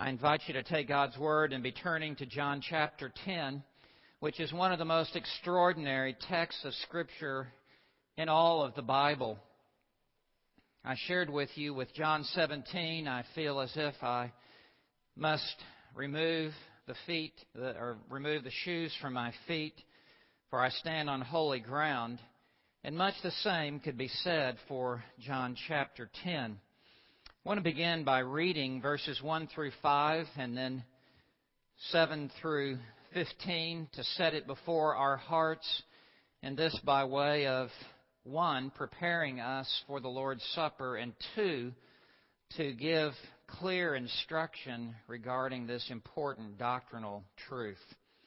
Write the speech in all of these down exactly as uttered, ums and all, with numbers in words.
I invite you to take God's Word and be turning to John chapter ten, which is one of the most extraordinary texts of Scripture in all of the Bible. I shared with you with John seventeen, I feel as if I must remove the feet, or remove the shoes from my feet, for I stand on holy ground. And much the same could be said for John chapter ten. I want to begin by reading verses one through five and then seven through fifteen to set it before our hearts, and this by way of, one, preparing us for the Lord's Supper, and two, to give clear instruction regarding this important doctrinal truth.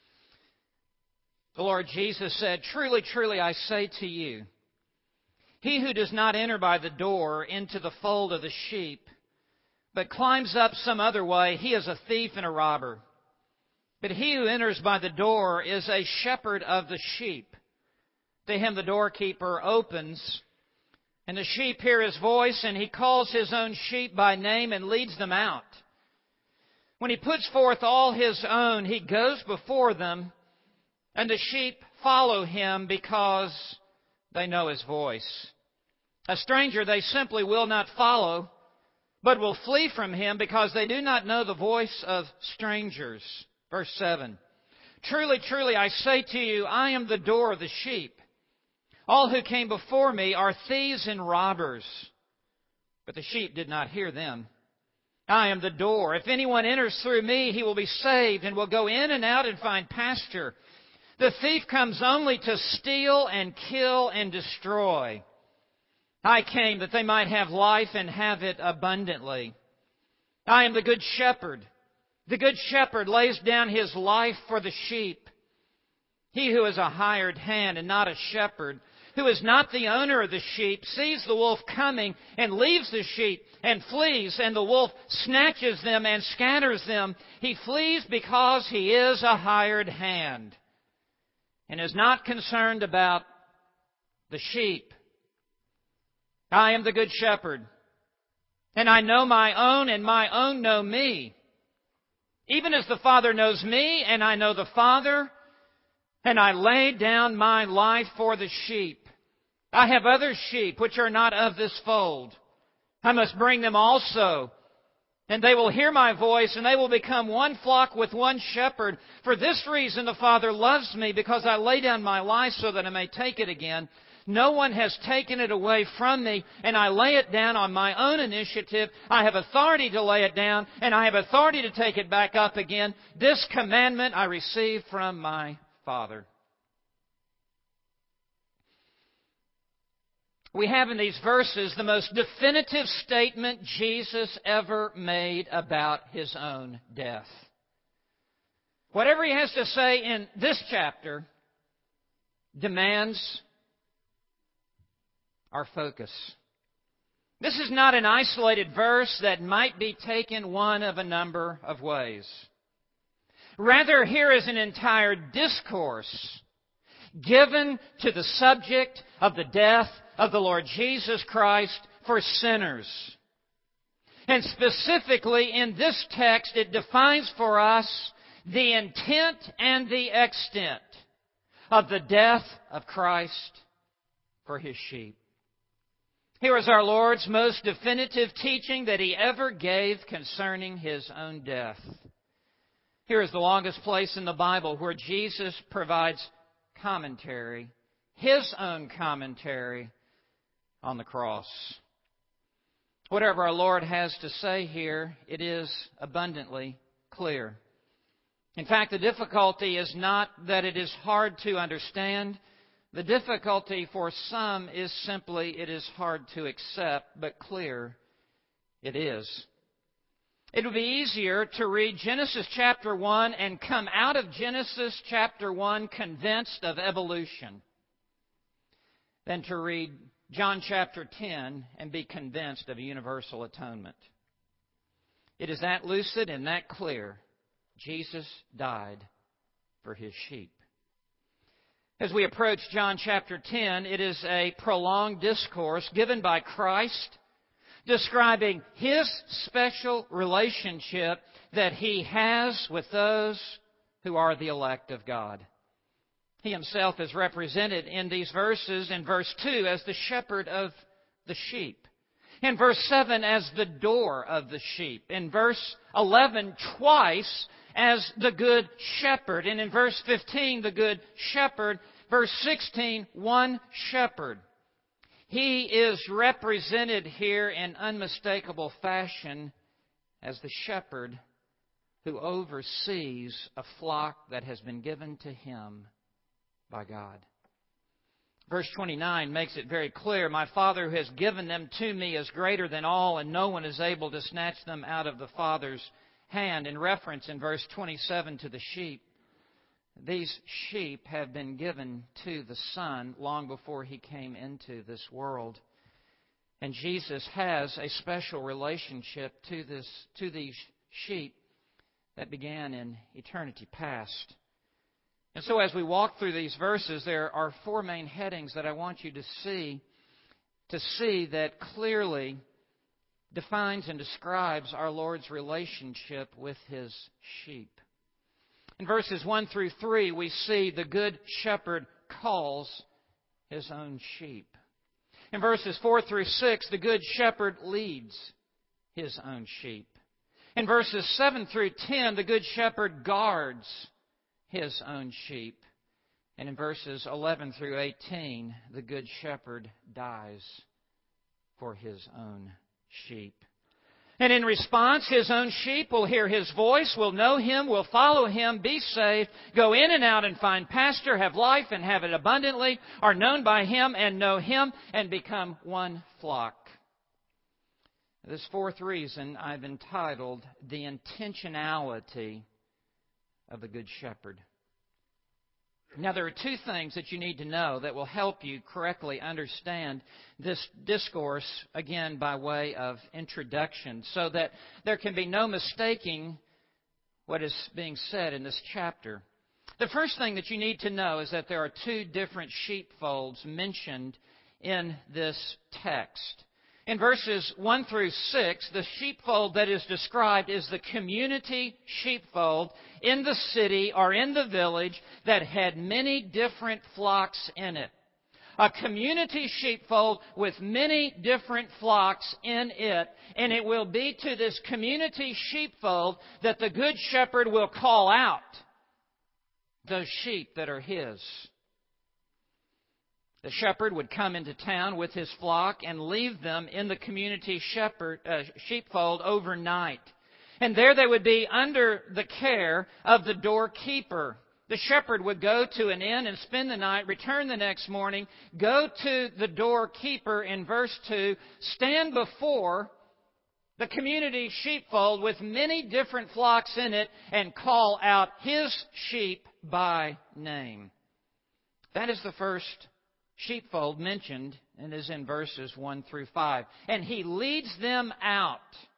The Lord Jesus said, "Truly, truly, I say to you, he who does not enter by the door into the fold of the sheep, but climbs up some other way, he is a thief and a robber. But he who enters by the door is a shepherd of the sheep. To him the doorkeeper opens, and the sheep hear his voice, and he calls his own sheep by name and leads them out. When he puts forth all his own, he goes before them, and the sheep follow him because they know his voice. A stranger they simply will not follow, but will flee from him because they do not know the voice of strangers." Verse seven. "Truly, truly, I say to you, I am the door of the sheep. All who came before me are thieves and robbers, but the sheep did not hear them. I am the door. If anyone enters through me, he will be saved and will go in and out and find pasture. The thief comes only to steal and kill and destroy. I came that they might have life and have it abundantly. I am the good shepherd. The good shepherd lays down his life for the sheep. He who is a hired hand and not a shepherd, who is not the owner of the sheep, sees the wolf coming and leaves the sheep and flees, and the wolf snatches them and scatters them. He flees because he is a hired hand and is not concerned about the sheep. I am the good shepherd, and I know my own, and my own know me. Even as the Father knows me, and I know the Father, and I lay down my life for the sheep. I have other sheep which are not of this fold. I must bring them also, and they will hear my voice, and they will become one flock with one shepherd. For this reason the Father loves me, because I lay down my life so that I may take it again. No one has taken it away from me, and I lay it down on my own initiative. I have authority to lay it down, and I have authority to take it back up again. This commandment I received from my Father." We have in these verses the most definitive statement Jesus ever made about His own death. Whatever He has to say in this chapter demands our focus. This is not an isolated verse that might be taken one of a number of ways. Rather, here is an entire discourse given to the subject of the death of the Lord Jesus Christ for sinners. And specifically in this text, it defines for us the intent and the extent of the death of Christ for His sheep. Here is our Lord's most definitive teaching that He ever gave concerning His own death. Here is the longest place in the Bible where Jesus provides commentary, His own commentary on the cross. Whatever our Lord has to say here, it is abundantly clear. In fact, the difficulty is not that it is hard to understand. The difficulty for some is simply it is hard to accept, but clear it is. It would be easier to read Genesis chapter one and come out of Genesis chapter one convinced of evolution than to read John chapter ten and be convinced of universal atonement. It is that lucid and that clear. Jesus died for His sheep. As we approach John chapter ten, it is a prolonged discourse given by Christ describing His special relationship that He has with those who are the elect of God. He Himself is represented in these verses in verse two as the shepherd of the sheep. In verse seven as the door of the sheep. In verse eleven twice as the good shepherd. And in verse fifteen the good shepherd. Verse sixteen, one shepherd. He is represented here in unmistakable fashion as the shepherd who oversees a flock that has been given to him by God. Verse twenty-nine makes it very clear, "My Father who has given them to me is greater than all, and no one is able to snatch them out of the Father's hand," in reference in verse twenty-seven to the sheep. These sheep have been given to the Son long before He came into this world. And Jesus has a special relationship to this to these sheep that began in eternity past. And so as we walk through these verses, there are four main headings that I want you to see, to see that clearly defines and describes our Lord's relationship with His sheep. In verses one through three, we see the Good Shepherd calls His own sheep. In verses four through six, the Good Shepherd leads His own sheep. In verses seven through ten, the Good Shepherd guards His own sheep. And in verses eleven through eighteen, the Good Shepherd dies for His own sheep. And in response, His own sheep will hear His voice, will know Him, will follow Him, be saved, go in and out and find pasture, have life and have it abundantly, are known by Him and know Him, and become one flock. This fourth reason I've entitled, "The Intentionality of the Good Shepherd." Now, there are two things that you need to know that will help you correctly understand this discourse, again, by way of introduction, so that there can be no mistaking what is being said in this chapter. The first thing that you need to know is that there are two different sheepfolds mentioned in this text. In verses one through six, the sheepfold that is described is the community sheepfold in the city or in the village that had many different flocks in it. A community sheepfold with many different flocks in it, and it will be to this community sheepfold that the Good Shepherd will call out those sheep that are His. The shepherd would come into town with his flock and leave them in the community shepherd, uh, sheepfold overnight. And there they would be under the care of the doorkeeper. The shepherd would go to an inn and spend the night, return the next morning, go to the doorkeeper in verse two, stand before the community sheepfold with many different flocks in it, and call out his sheep by name. That is the first sheepfold mentioned, and is in verses one through five. And He leads them out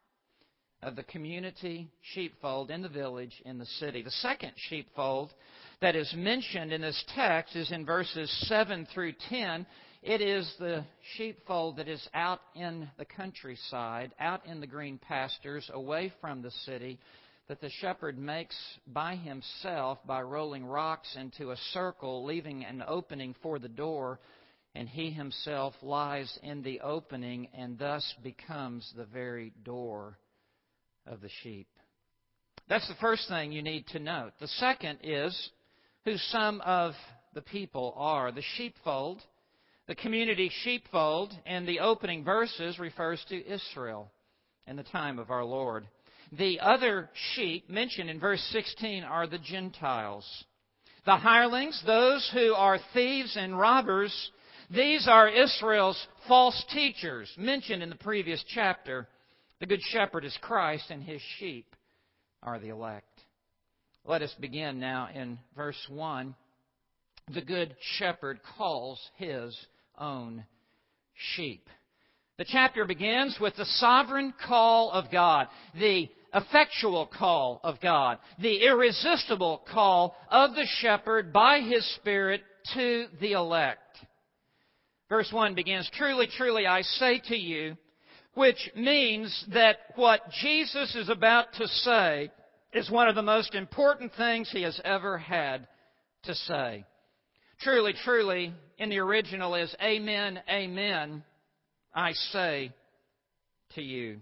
of the community sheepfold in the village, in the city. The second sheepfold that is mentioned in this text is in verses seven through ten. It is the sheepfold that is out in the countryside, out in the green pastures, away from the city, that the shepherd makes by himself by rolling rocks into a circle, leaving an opening for the door, and he himself lies in the opening and thus becomes the very door of the sheep. That's the first thing you need to note. The second is who some of the people are. The sheepfold, the community sheepfold, in the opening verses refers to Israel in the time of our Lord. The other sheep mentioned in verse sixteen are the Gentiles. The hirelings, those who are thieves and robbers, these are Israel's false teachers mentioned in the previous chapter. The Good Shepherd is Christ, and His sheep are the elect. Let us begin now in verse one. The Good Shepherd calls His own sheep. The chapter begins with the sovereign call of God, the effectual call of God, the irresistible call of the shepherd by His Spirit to the elect. Verse one begins, "Truly, truly, I say to you, which means that what Jesus is about to say is one of the most important things He has ever had to say. Truly, truly, in the original is, Amen, amen, I say to you.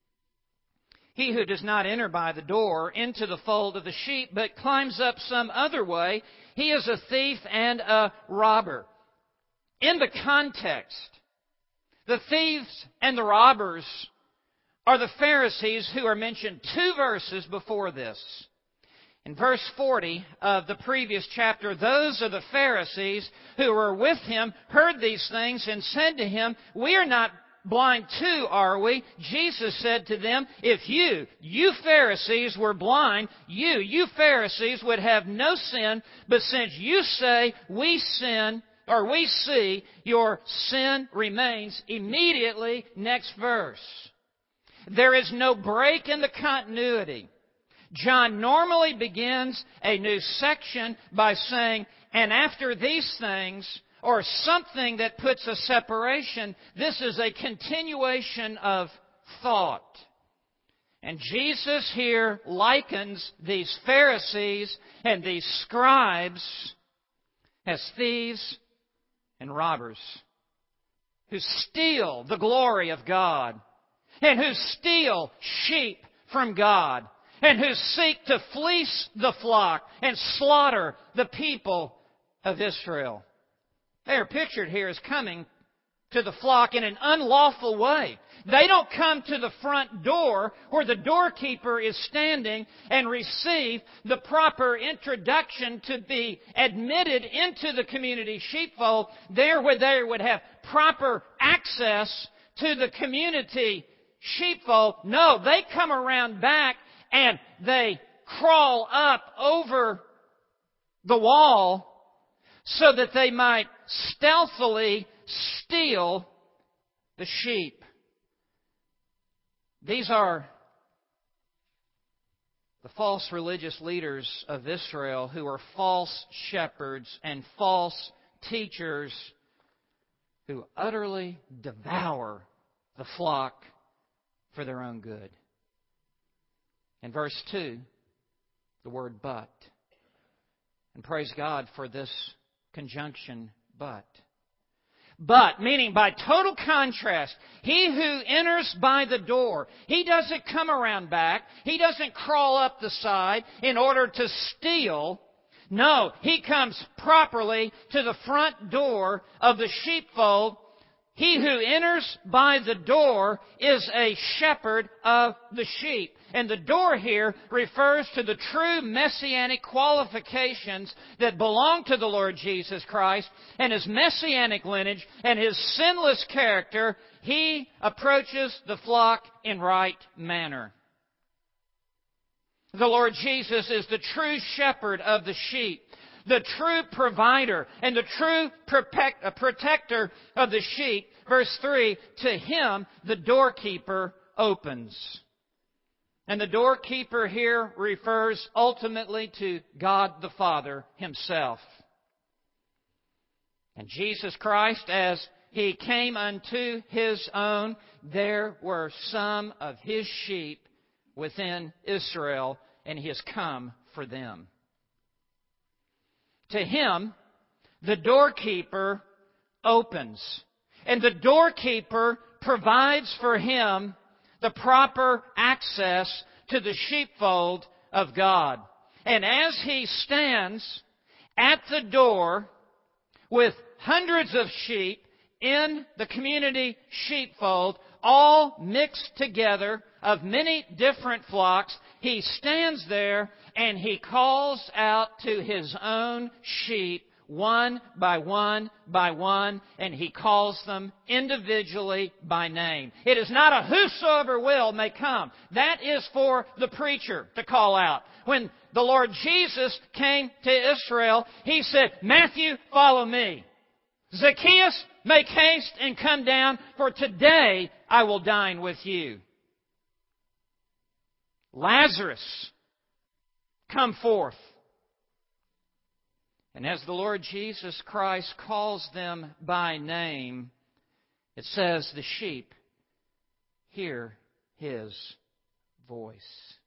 He who does not enter by the door into the fold of the sheep, but climbs up some other way, he is a thief and a robber. In the context, the thieves and the robbers are the Pharisees who are mentioned two verses before this. In verse forty of the previous chapter, those of the Pharisees who were with Him heard these things and said to Him, we are not blind too, are we? Jesus said to them, if you, you Pharisees were blind, you, you Pharisees would have no sin, but since you say we sin, or we see, your sin remains. Immediately, next verse. There is no break in the continuity. John normally begins a new section by saying, and after these things, or something that puts a separation, this is a continuation of thought. And Jesus here likens these Pharisees and these scribes as thieves and robbers who steal the glory of God and who steal sheep from God and who seek to fleece the flock and slaughter the people of Israel. They are pictured here as coming to the flock in an unlawful way. They don't come to the front door where the doorkeeper is standing and receive the proper introduction to be admitted into the community sheepfold, there where they would have proper access to the community sheepfold. No, they come around back and they crawl up over the wall so that they might stealthily steal the sheep. These are the false religious leaders of Israel who are false shepherds and false teachers who utterly devour the flock for their own good. In verse two, the word but. And praise God for this conjunction, but. But, meaning by total contrast, he who enters by the door, he doesn't come around back, he doesn't crawl up the side in order to steal. No, he comes properly to the front door of the sheepfold. He who enters by the door is a shepherd of the sheep. And the door here refers to the true messianic qualifications that belong to the Lord Jesus Christ and His messianic lineage and His sinless character. He approaches the flock in right manner. The Lord Jesus is the true shepherd of the sheep, the true provider and the true protector of the sheep. Verse three, to Him the doorkeeper opens. And the doorkeeper here refers ultimately to God the Father Himself. And Jesus Christ, as He came unto His own, there were some of His sheep within Israel, and He has come for them. To Him, the doorkeeper opens. And the doorkeeper provides for him the proper access to the sheepfold of God. And as he stands at the door with hundreds of sheep in the community sheepfold, all mixed together of many different flocks, he stands there and he calls out to his own sheep one by one by one, and he calls them individually by name. It is not a whosoever will may come. That is for the preacher to call out. When the Lord Jesus came to Israel, He said, Matthew, follow me. Zacchaeus, make haste and come down, for today I will dine with you. Lazarus, come forth. And as the Lord Jesus Christ calls them by name, it says the sheep hear His voice.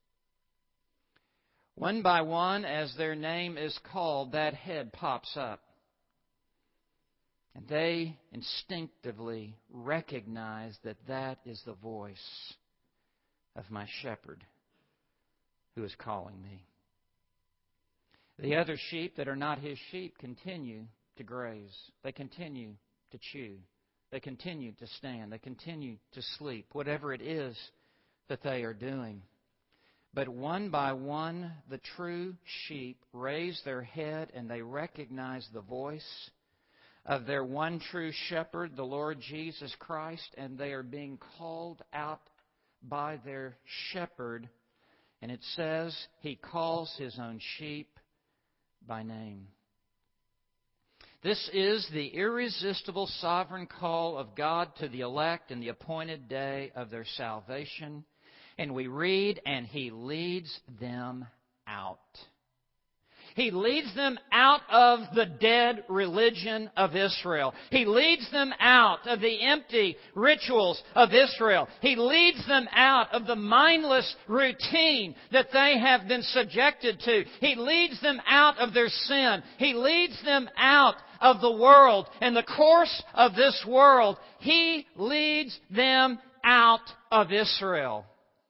One by one, as their name is called, that head pops up. And they instinctively recognize that that is the voice of my shepherd who is calling me. The other sheep that are not his sheep continue to graze. They continue to chew. They continue to stand. They continue to sleep, whatever it is that they are doing. But one by one, the true sheep raise their head and they recognize the voice of their one true shepherd, the Lord Jesus Christ, and they are being called out by their shepherd. And it says He calls His own sheep by name. This is the irresistible sovereign call of God to the elect in the appointed day of their salvation. And we read, and He leads them out. He leads them out of the dead religion of Israel. He leads them out of the empty rituals of Israel. He leads them out of the mindless routine that they have been subjected to. He leads them out of their sin. He leads them out of the world and the course of this world. He leads them out of Israel.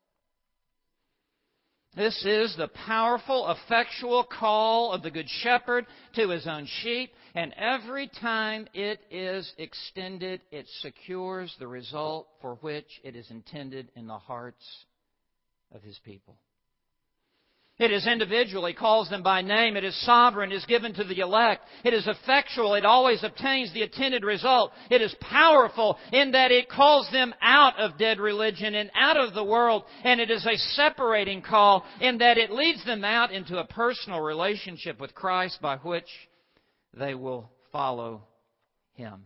This is the powerful, effectual call of the Good Shepherd to His own sheep, and every time it is extended, it secures the result for which it is intended in the hearts of His people. It is individual. He calls them by name. It is sovereign. It is given to the elect. It is effectual. It always obtains the intended result. It is powerful in that it calls them out of dead religion and out of the world. And it is a separating call in that it leads them out into a personal relationship with Christ by which they will follow Him.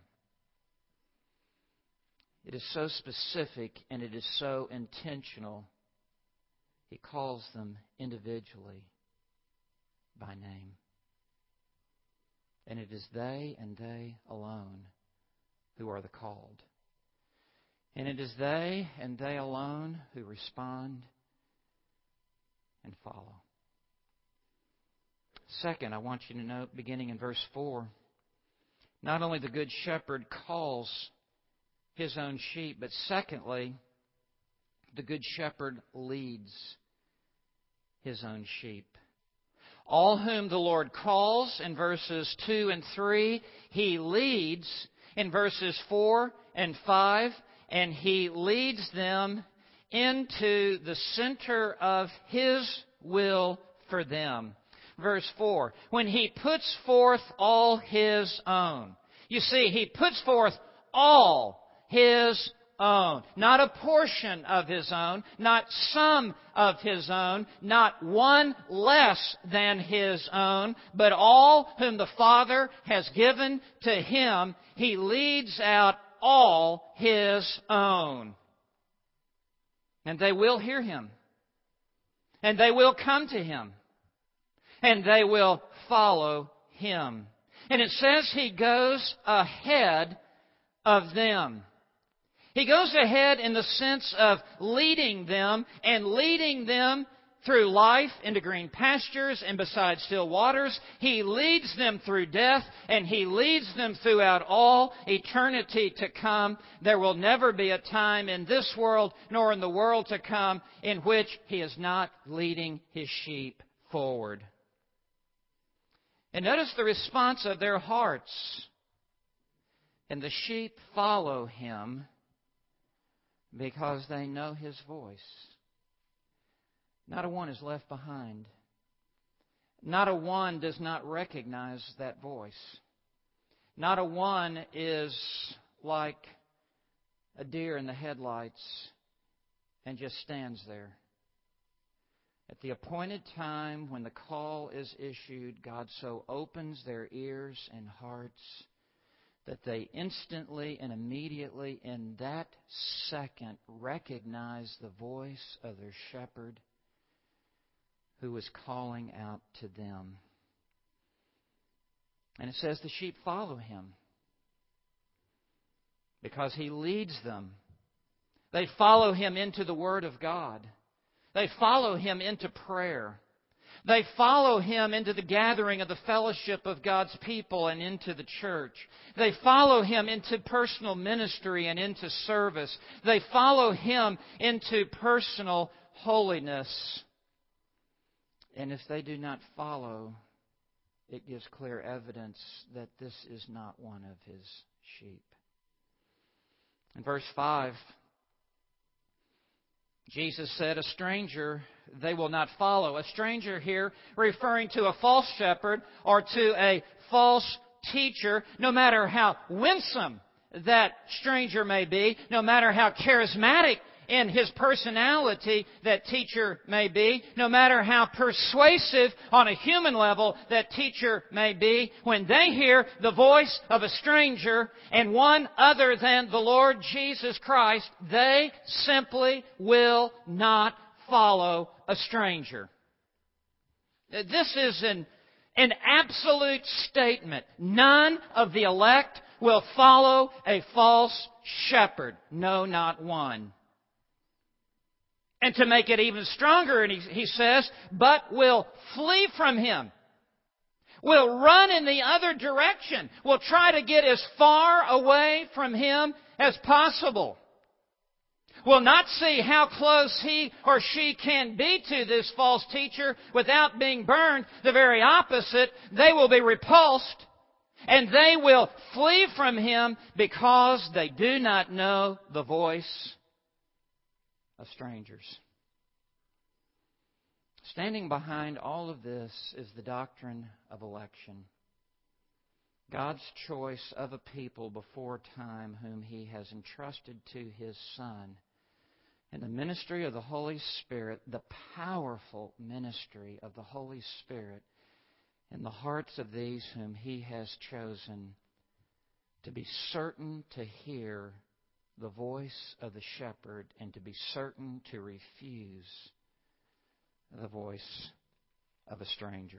It is so specific and it is so intentional. He calls them individually by name. And it is they and they alone who are the called. And it is they and they alone who respond and follow. Second, I want you to note, beginning in verse four, not only the Good Shepherd calls His own sheep, but secondly, the Good Shepherd leads His own sheep. All whom the Lord calls in verses two and three, He leads in verses four and five, and He leads them into the center of His will for them. Verse four, when He puts forth all His own. You see, He puts forth all His own. Not a portion of His own, not some of His own, not one less than His own, but all whom the Father has given to Him, He leads out all His own. And they will hear Him. And they will come to Him. And they will follow Him. And it says He goes ahead of them. He goes ahead in the sense of leading them and leading them through life into green pastures and beside still waters. He leads them through death and He leads them throughout all eternity to come. There will never be a time in this world nor in the world to come in which He is not leading His sheep forward. And notice the response of their hearts. And the sheep follow Him because they know His voice. Not a one is left behind. Not a one does not recognize that voice. Not a one is like a deer in the headlights and just stands there. At the appointed time when the call is issued, God so opens their ears and hearts that they instantly and immediately in that second recognize the voice of their shepherd who is calling out to them. And it says the sheep follow Him because He leads them. They follow Him into the Word of God. They follow Him into prayer. They follow Him into the gathering of the fellowship of God's people and into the church. They follow Him into personal ministry and into service. They follow Him into personal holiness. And if they do not follow, it gives clear evidence that this is not one of His sheep. In verse five, Jesus said, "A stranger they will not follow." A stranger here referring to a false shepherd or to a false teacher, no matter how winsome that stranger may be, no matter how charismatic in his personality that teacher may be, no matter how persuasive on a human level that teacher may be, when they hear the voice of a stranger and one other than the Lord Jesus Christ, they simply will not follow a stranger. This is an, an absolute statement. None of the elect will follow a false shepherd. No, not one. And to make it even stronger, and he, he says, but will flee from him. Will run in the other direction. Will try to get as far away from him as possible. Will not see how close he or she can be to this false teacher without being burned. The very opposite. They will be repulsed. And they will flee from him because they do not know the voice of strangers. Standing behind all of this is the doctrine of election. God's choice of a people before time whom He has entrusted to His Son. And the ministry of the Holy Spirit, the powerful ministry of the Holy Spirit in the hearts of these whom He has chosen to be certain to hear the voice of the shepherd and to be certain to refuse the voice of a stranger.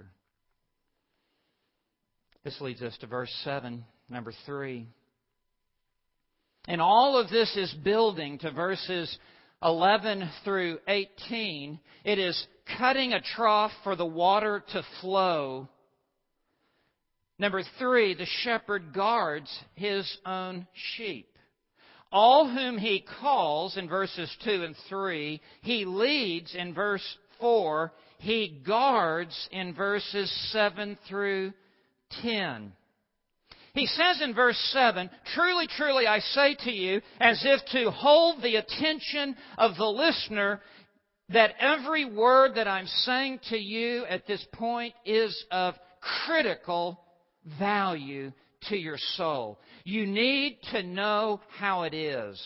This leads us to verse seven, number three. And all of this is building to verses eleven through eighteen. It is cutting a trough for the water to flow. Number three, the shepherd guards his own sheep. All whom He calls in verses two and three, He leads in verse four, He guards in verses seven through ten. He says in verse seven, "Truly, truly, I say to you," as if to hold the attention of the listener, that every word that I'm saying to you at this point is of critical value to your soul. You need to know how it is.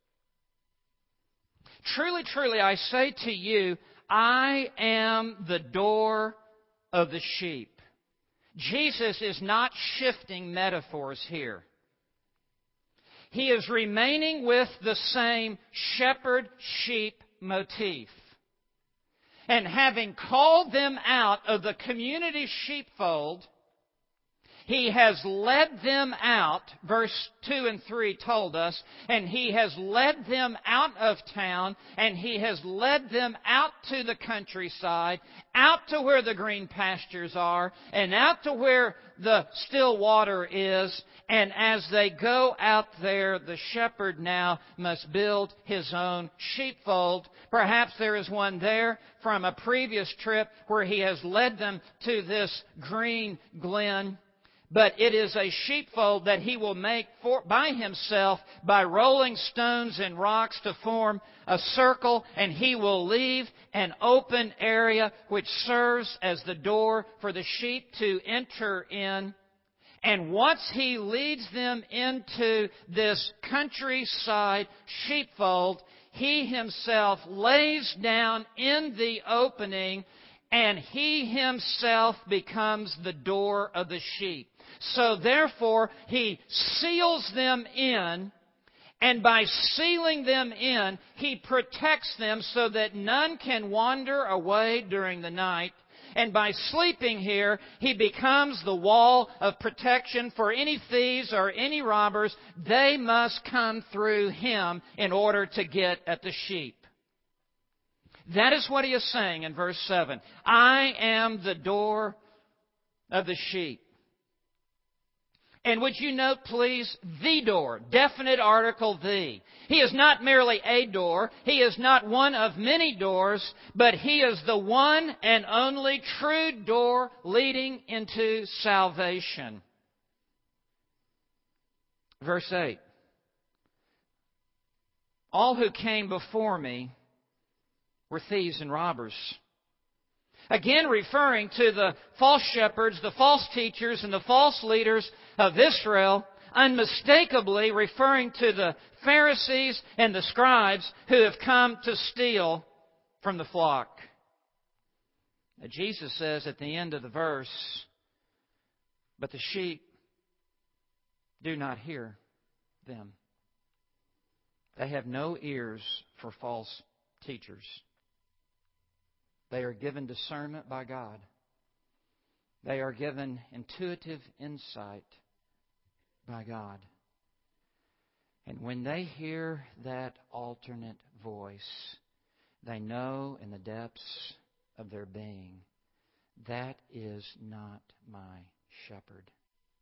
Truly, truly, I say to you, I am the door of the sheep. Jesus is not shifting metaphors here. He is remaining with the same shepherd-sheep motif. And having called them out of the community sheepfold, He has led them out, verse two and three told us, and He has led them out of town, and He has led them out to the countryside, out to where the green pastures are, and out to where the still water is. And as they go out there, the shepherd now must build his own sheepfold. Perhaps there is one there from a previous trip where he has led them to this green glen. But it is a sheepfold that He will make for, by Himself by rolling stones and rocks to form a circle, and He will leave an open area which serves as the door for the sheep to enter in. And once He leads them into this countryside sheepfold, He Himself lays down in the opening, and He Himself becomes the door of the sheep. So therefore, He seals them in, and by sealing them in, He protects them so that none can wander away during the night. And by sleeping here, He becomes the wall of protection for any thieves or any robbers. They must come through Him in order to get at the sheep. That is what He is saying in verse seven. I am the door of the sheep. And would you note, please, the door, definite article the. He is not merely a door. He is not one of many doors, but He is the one and only true door leading into salvation. Verse eight. All who came before me were thieves and robbers. Again, referring to the false shepherds, the false teachers, and the false leaders of Israel, unmistakably referring to the Pharisees and the scribes who have come to steal from the flock. Now, Jesus says at the end of the verse, but the sheep do not hear them. They have no ears for false teachers. They are given discernment by God. They are given intuitive insight by God. And when they hear that alternate voice, they know in the depths of their being, that is not my shepherd.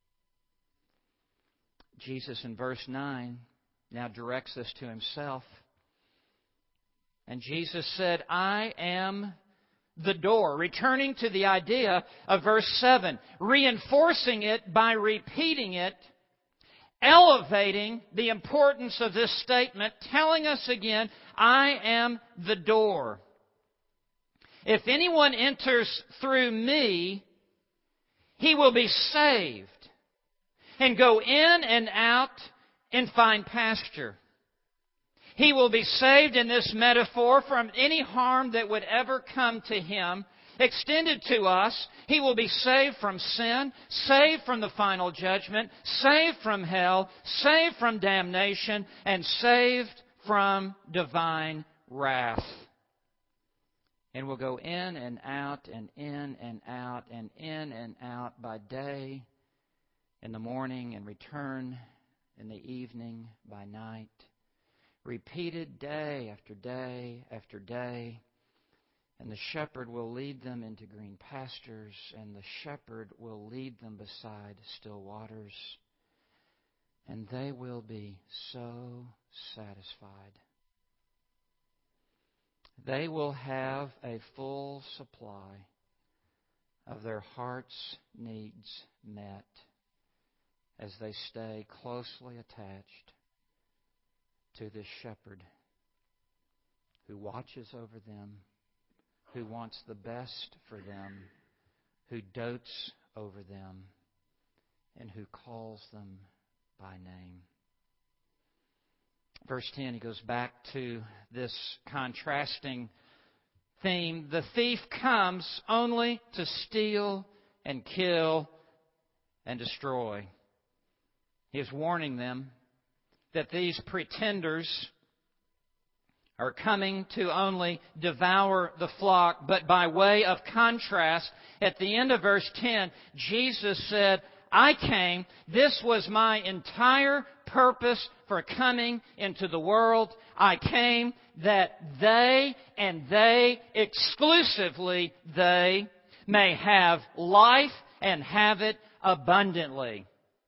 Jesus in verse nine now directs us to Himself. And Jesus said, I am the door, returning to the idea of verse seven, reinforcing it by repeating it, elevating the importance of this statement, telling us again, I am the door. If anyone enters through me, he will be saved and go in and out and find pasture. He will be saved in this metaphor from any harm that would ever come to him. Extended to us, he will be saved from sin, saved from the final judgment, saved from hell, saved from damnation, and saved from divine wrath. And will go in and out and in and out and in and out by day, in the morning, and return in the evening by night. Repeated day after day after day. And the shepherd will lead them into green pastures, and the shepherd will lead them beside still waters. And they will be so satisfied. They will have a full supply of their heart's needs met as they stay closely attached to this shepherd who watches over them, who wants the best for them, who dotes over them, and who calls them by name. Verse ten, he goes back to this contrasting theme. The thief comes only to steal and kill and destroy. He is warning them that these pretenders are coming to only devour the flock. But by way of contrast, at the end of verse ten, Jesus said, I came, this was my entire purpose for coming into the world. I came that they, and they, exclusively they, may have life and have it abundantly.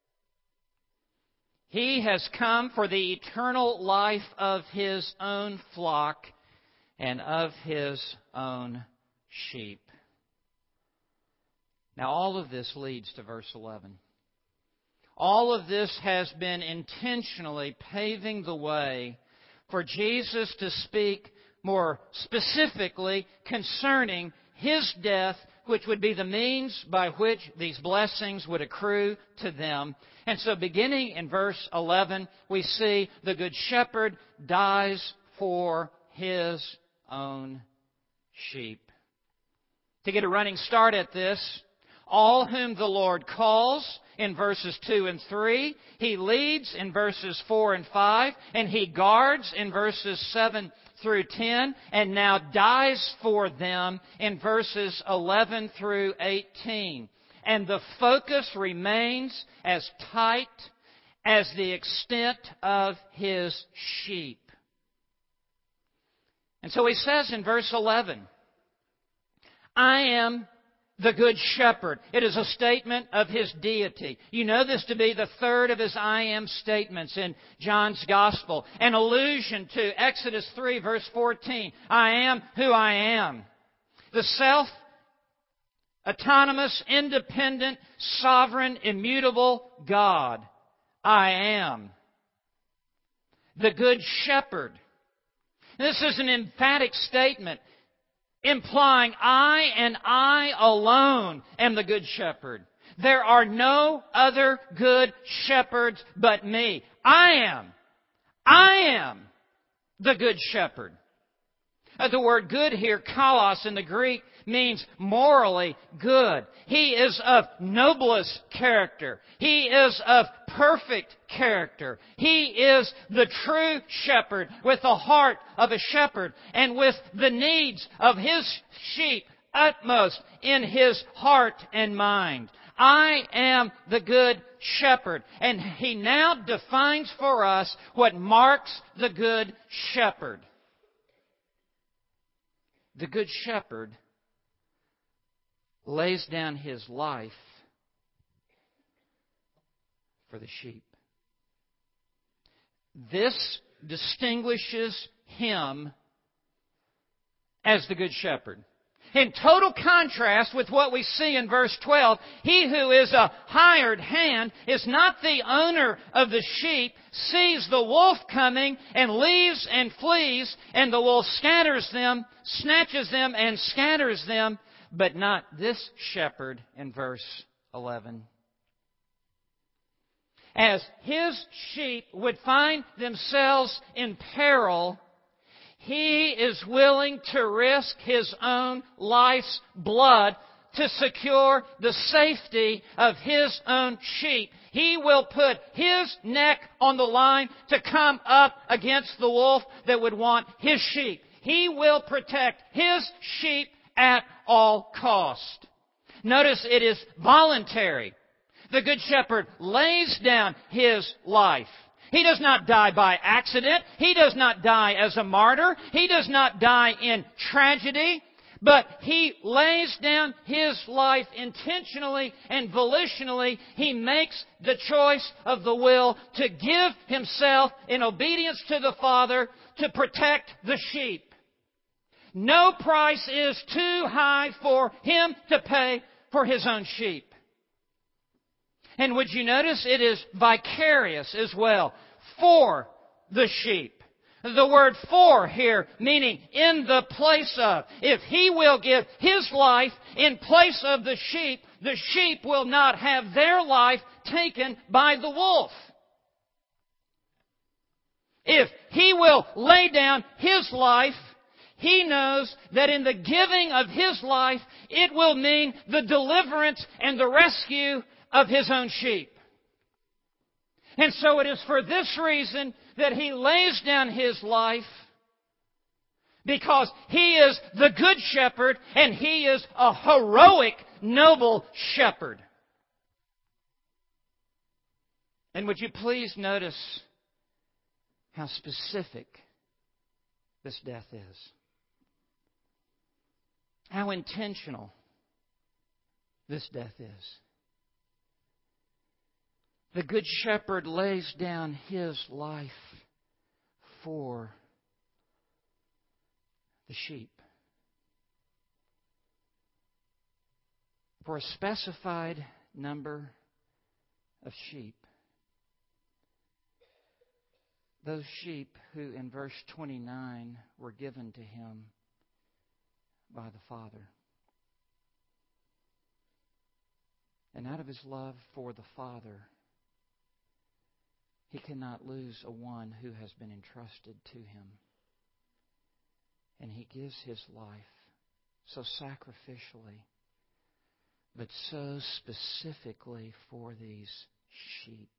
He has come for the eternal life of His own flock and of His own sheep. Now, all of this leads to verse eleven. All of this has been intentionally paving the way for Jesus to speak more specifically concerning His death, which would be the means by which these blessings would accrue to them. And so beginning in verse eleven, we see the Good Shepherd dies for His own sheep. To get a running start at this, all whom the Lord calls, in verses two and three. He leads in verses four and five. And He guards in verses seven through ten. And now dies for them in verses eleven through eighteen. And the focus remains as tight as the extent of His sheep. And so He says in verse eleven, I am the Good Shepherd. It is a statement of His deity. You know this to be the third of His I am statements in John's Gospel. An allusion to Exodus three verse fourteen. I am who I am. The self autonomous, independent, sovereign, immutable God. I am the Good Shepherd. This is an emphatic statement implying I and I alone am the Good Shepherd. There are no other good shepherds but me. I am. I am the Good Shepherd. Uh, the word good here, kalos in the Greek, means morally good. He is of noblest character. He is of perfect character. He is the true shepherd with the heart of a shepherd and with the needs of His sheep utmost in His heart and mind. I am the Good Shepherd. And He now defines for us what marks the Good Shepherd. The Good Shepherd lays down His life for the sheep. This distinguishes Him as the Good Shepherd. In total contrast with what we see in verse twelve, he who is a hired hand is not the owner of the sheep, sees the wolf coming and leaves and flees, and the wolf scatters them, snatches them and scatters them, but not this shepherd in verse eleven. As his sheep would find themselves in peril, he is willing to risk his own life's blood to secure the safety of his own sheep. He will put his neck on the line to come up against the wolf that would want his sheep. He will protect his sheep at all cost. Notice it is voluntary. The Good Shepherd lays down his life. He does not die by accident. He does not die as a martyr. He does not die in tragedy. But He lays down His life intentionally and volitionally. He makes the choice of the will to give Himself in obedience to the Father to protect the sheep. No price is too high for Him to pay for His own sheep. And would you notice it is vicarious as well, for the sheep. The word for here meaning in the place of. If He will give His life in place of the sheep, the sheep will not have their life taken by the wolf. If He will lay down His life, He knows that in the giving of His life, it will mean the deliverance and the rescue of His own sheep. And so it is for this reason that He lays down His life, because He is the Good Shepherd and He is a heroic, noble shepherd. And would you please notice how specific this death is? How intentional this death is. The Good Shepherd lays down His life for the sheep. For a specified number of sheep. Those sheep who in verse twenty-nine were given to Him by the Father. And out of His love for the Father, He cannot lose a one who has been entrusted to Him. And He gives His life so sacrificially but so specifically for these sheep.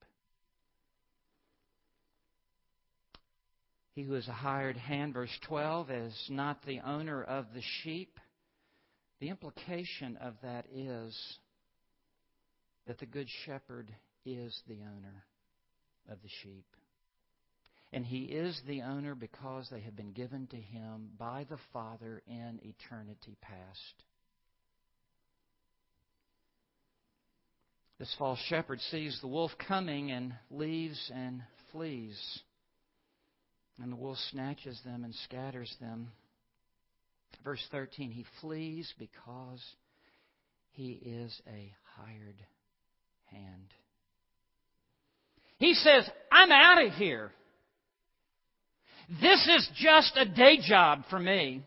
He who is a hired hand, verse twelve, is not the owner of the sheep. The implication of that is that the Good Shepherd is the owner of the sheep. And He is the owner because they have been given to Him by the Father in eternity past. This false shepherd sees the wolf coming and leaves and flees. And the wolf snatches them and scatters them. Verse thirteen, he flees because he is a hired hand. He says, I'm out of here. This is just a day job for me.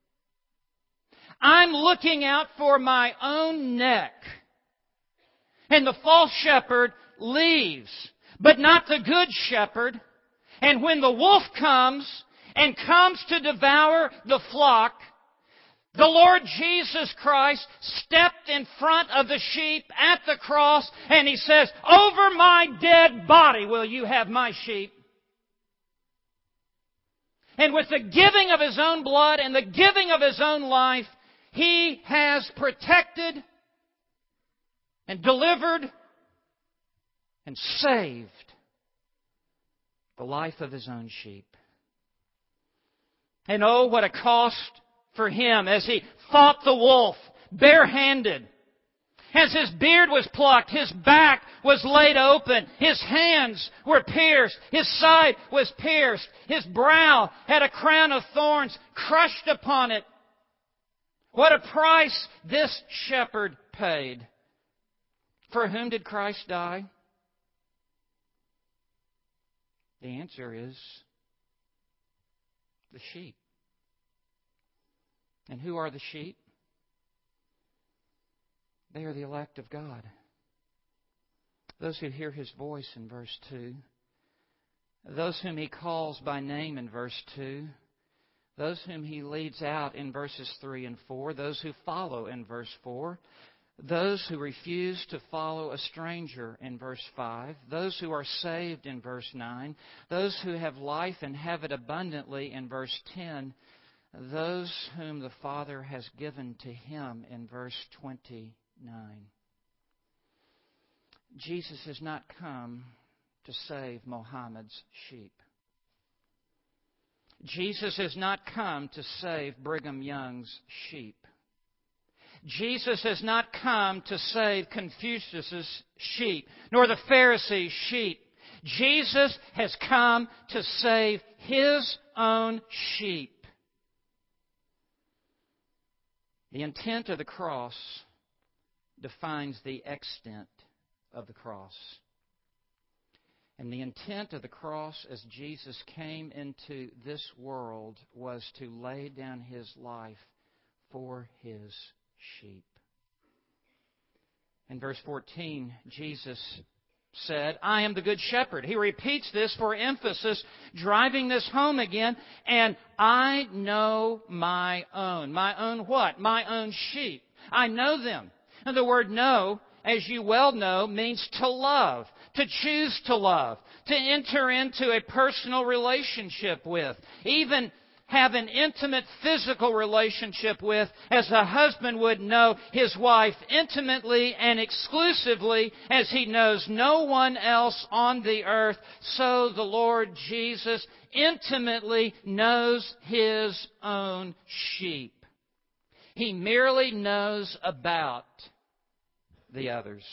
I'm looking out for my own neck. And the false shepherd leaves, but not the good shepherd. And when the wolf comes and comes to devour the flock, the Lord Jesus Christ stepped in front of the sheep at the cross and He says, over my dead body will you have my sheep. And with the giving of His own blood and the giving of His own life, He has protected and delivered and saved the life of His own sheep. And oh, what a cost for Him as He fought the wolf barehanded. As His beard was plucked, His back was laid open, His hands were pierced, His side was pierced, His brow had a crown of thorns crushed upon it. What a price this shepherd paid. For whom did Christ die? The answer is the sheep. And who are the sheep? They are the elect of God. Those who hear His voice in verse two. Those whom He calls by name in verse two. Those whom He leads out in verses three and four. Those who follow in verse four. Those who refuse to follow a stranger in verse five. Those who are saved in verse nine. Those who have life and have it abundantly in verse ten. Those whom the Father has given to Him in verse twenty-nine. Jesus has not come to save Mohammed's sheep. Jesus has not come to save Brigham Young's sheep. Jesus has not come to save Confucius's sheep, nor the Pharisees' sheep. Jesus has come to save His own sheep. The intent of the cross defines the extent of the cross. And the intent of the cross as Jesus came into this world was to lay down His life for His sheep. In verse fourteen, Jesus said, I am the good shepherd. He repeats this for emphasis, driving this home again. And I know my own. My own what? My own sheep. I know them. And the word know, as you well know, means to love, to choose to love, to enter into a personal relationship with, even have an intimate physical relationship with, as a husband would know his wife intimately and exclusively as he knows no one else on the earth. So the Lord Jesus intimately knows His own sheep. He merely knows about the others.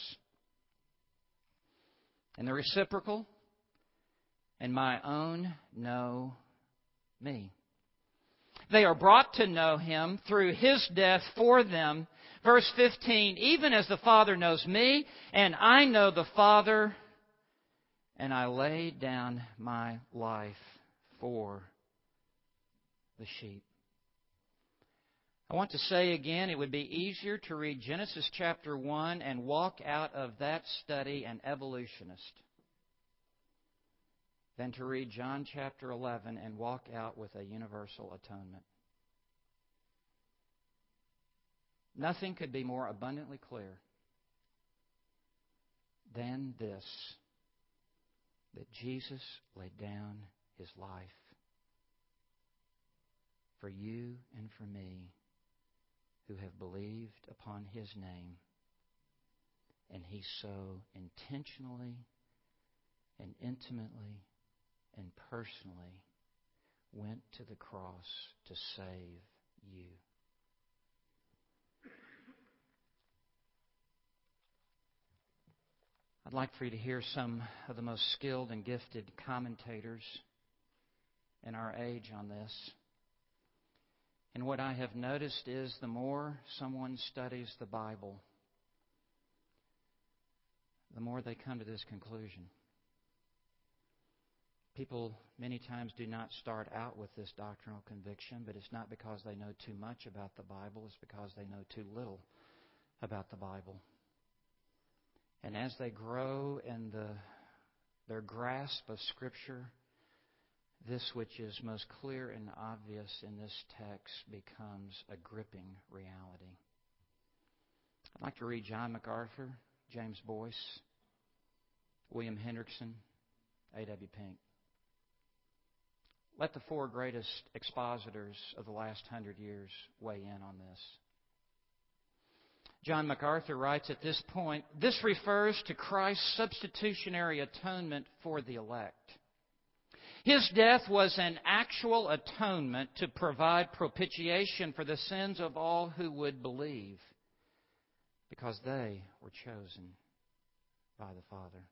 And the reciprocal, and my own know me. They are brought to know Him through His death for them. Verse fifteen, even as the Father knows me, and I know the Father, and I lay down my life for the sheep. I want to say again, it would be easier to read Genesis chapter one and walk out of that study an evolutionist than to read John chapter eleven and walk out with a universal atonement. Nothing could be more abundantly clear than this, that Jesus laid down His life for you and for me who have believed upon His name. And He so intentionally and intimately and personally went to the cross to save you. I'd like for you to hear some of the most skilled and gifted commentators in our age on this. And what I have noticed is the more someone studies the Bible, the more they come to this conclusion. People many times do not start out with this doctrinal conviction, but it's not because they know too much about the Bible, it's because they know too little about the Bible. And as they grow in the, their grasp of Scripture, this which is most clear and obvious in this text becomes a gripping reality. I'd like to read John MacArthur, James Boyce, William Hendrickson, A W Pink. Let the four greatest expositors of the last hundred years weigh in on this. John MacArthur writes at this point, this refers to Christ's substitutionary atonement for the elect. His death was an actual atonement to provide propitiation for the sins of all who would believe, because they were chosen by the Father.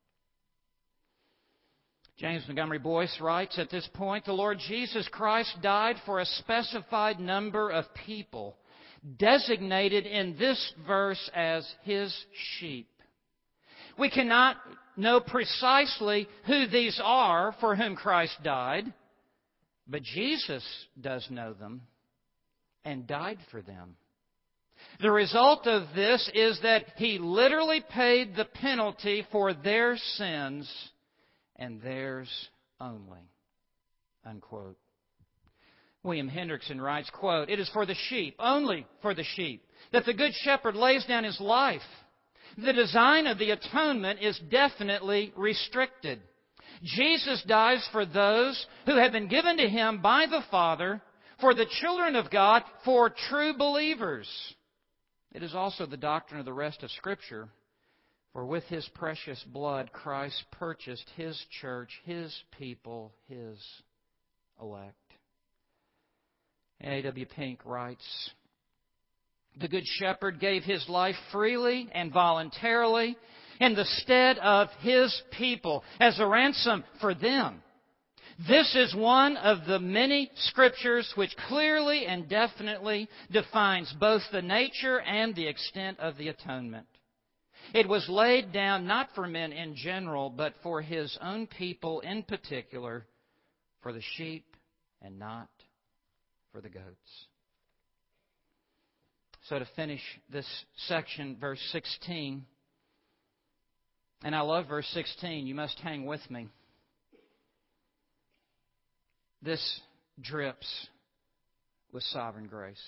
James Montgomery Boyce writes at this point, the Lord Jesus Christ died for a specified number of people, designated in this verse as His sheep. We cannot know precisely who these are for whom Christ died, but Jesus does know them and died for them. The result of this is that He literally paid the penalty for their sins and theirs only. Unquote. William Hendrickson writes, quote, it is for the sheep, only for the sheep, that the Good Shepherd lays down His life. The design of the atonement is definitely restricted. Jesus dies for those who have been given to Him by the Father, for the children of God, for true believers. It is also the doctrine of the rest of Scripture, for with His precious blood Christ purchased His church, His people, His elect. A W Pink writes, the Good Shepherd gave His life freely and voluntarily in the stead of His people as a ransom for them. This is one of the many Scriptures which clearly and definitely defines both the nature and the extent of the atonement. It was laid down not for men in general, but for His own people in particular, for the sheep and not for the goats. So to finish this section, verse sixteen, and I love verse sixteen, you must hang with me. This drips with sovereign grace.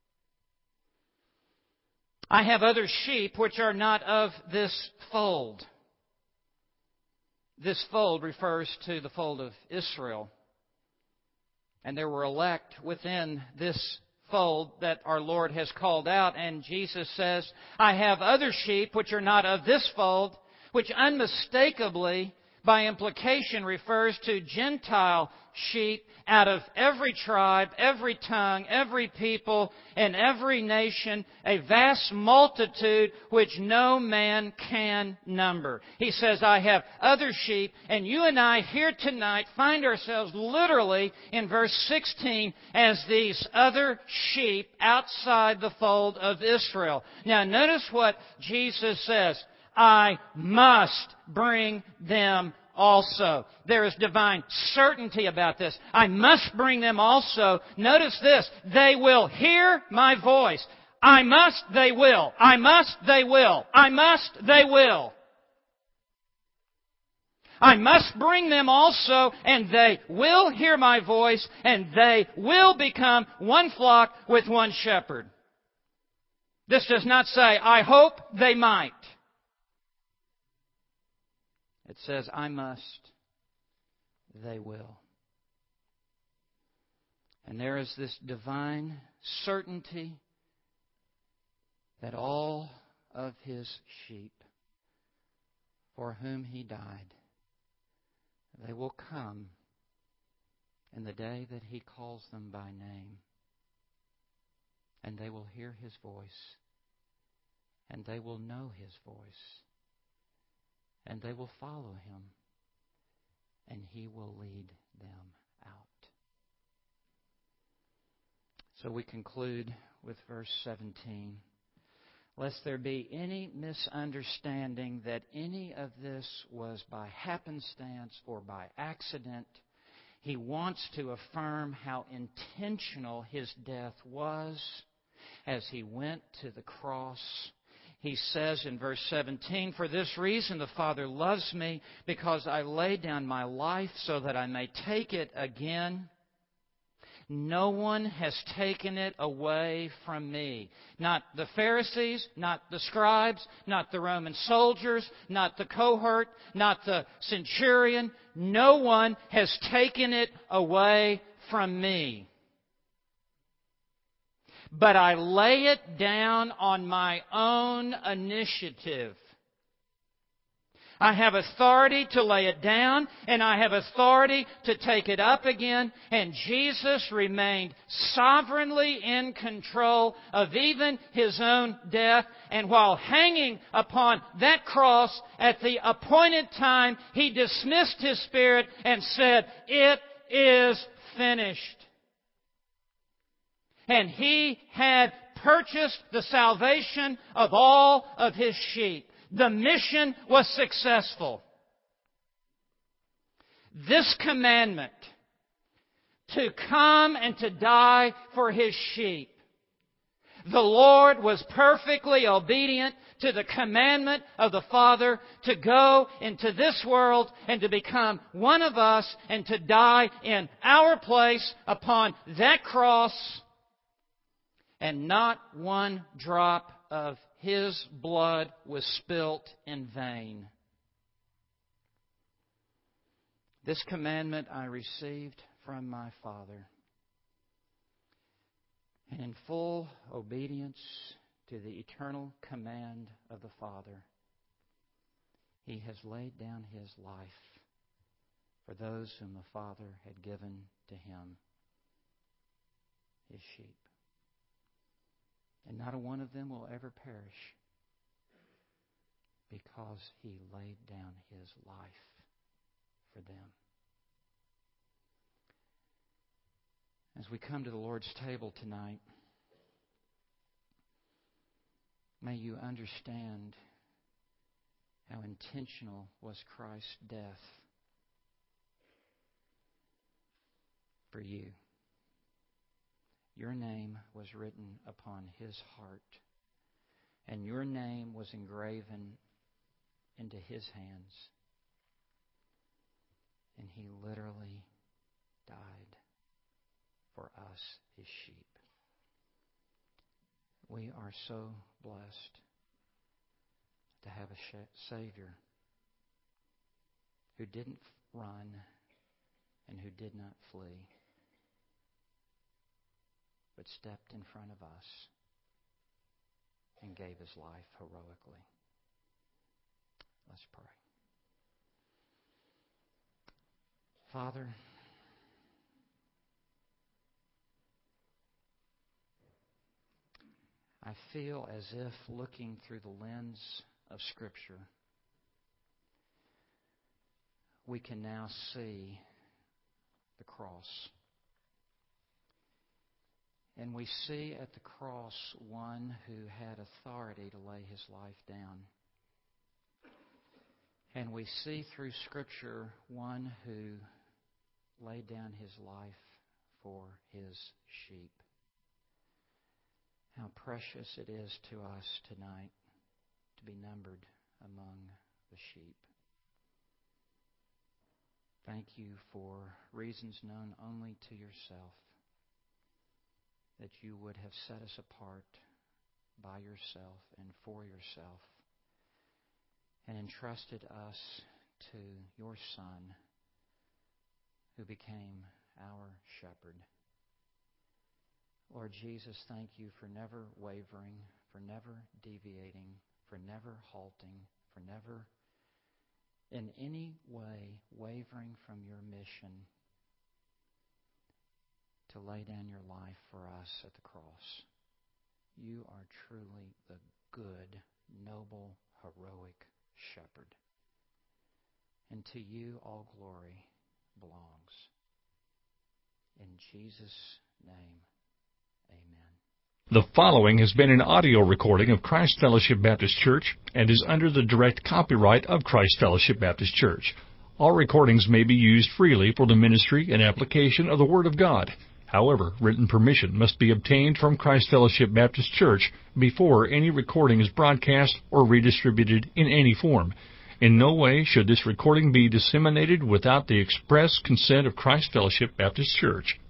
I have other sheep which are not of this fold. This fold refers to the fold of Israel. And there were elect within this fold that our Lord has called out. And Jesus says, I have other sheep which are not of this fold, which unmistakably, by implication, refers to Gentile sheep out of every tribe, every tongue, every people, and every nation, a vast multitude which no man can number. He says, I have other sheep, and you and I here tonight find ourselves literally in verse sixteen as these other sheep outside the fold of Israel. Now notice what Jesus says, I must bring them also. There is divine certainty about this. I must bring them also. Notice this. They will hear my voice. I must, they will. I must, they will. I must, they will. I must bring them also, and they will hear my voice, and they will become one flock with one shepherd. This does not say, I hope they might. It says, I must, they will. And there is this divine certainty that all of His sheep for whom He died, they will come in the day that He calls them by name. And they will hear His voice. And they will know His voice. And they will follow Him. And He will lead them out. So we conclude with verse seventeen. Lest there be any misunderstanding that any of this was by happenstance or by accident, he wants to affirm how intentional His death was as He went to the cross. He says in verse seventeen, For this reason the Father loves me, because I lay down my life so that I may take it again. No one has taken it away from me. Not the Pharisees, not the scribes, not the Roman soldiers, not the cohort, not the centurion. No one has taken it away from me. But I lay it down on my own initiative. I have authority to lay it down, and I have authority to take it up again. And Jesus remained sovereignly in control of even His own death. And while hanging upon that cross at the appointed time, He dismissed His spirit and said, It is finished. And He had purchased the salvation of all of His sheep. The mission was successful. This commandment to come and to die for His sheep. The Lord was perfectly obedient to the commandment of the Father to go into this world and to become one of us and to die in our place upon that cross. And not one drop of His blood was spilt in vain. This commandment I received from my Father. And in full obedience to the eternal command of the Father, He has laid down His life for those whom the Father had given to Him, His sheep. And not a one of them will ever perish, because He laid down His life for them. As we come to the Lord's table tonight, may you understand how intentional was Christ's death for you. Your name was written upon His heart, and your name was engraven into His hands. And He literally died for us, His sheep. We are so blessed to have a Savior who didn't run and who did not flee, but stepped in front of us and gave His life heroically. Let's pray. Father, I feel as if looking through the lens of Scripture, we can now see the cross. And we see at the cross one who had authority to lay His life down. And we see through Scripture one who laid down His life for His sheep. How precious it is to us tonight to be numbered among the sheep. Thank you for reasons known only to yourself, that you would have set us apart by yourself and for yourself, and entrusted us to your Son who became our shepherd. Lord Jesus, thank you for never wavering, for never deviating, for never halting, for never in any way wavering from your mission to lay down your life for us at the cross. You are truly the good, noble, heroic shepherd. And to you all glory belongs. In Jesus' name, amen. The following has been an audio recording of Christ Fellowship Baptist Church and is under the direct copyright of Christ Fellowship Baptist Church. All recordings may be used freely for the ministry and application of the Word of God. However, written permission must be obtained from Christ Fellowship Baptist Church before any recording is broadcast or redistributed in any form. In no way should this recording be disseminated without the express consent of Christ Fellowship Baptist Church.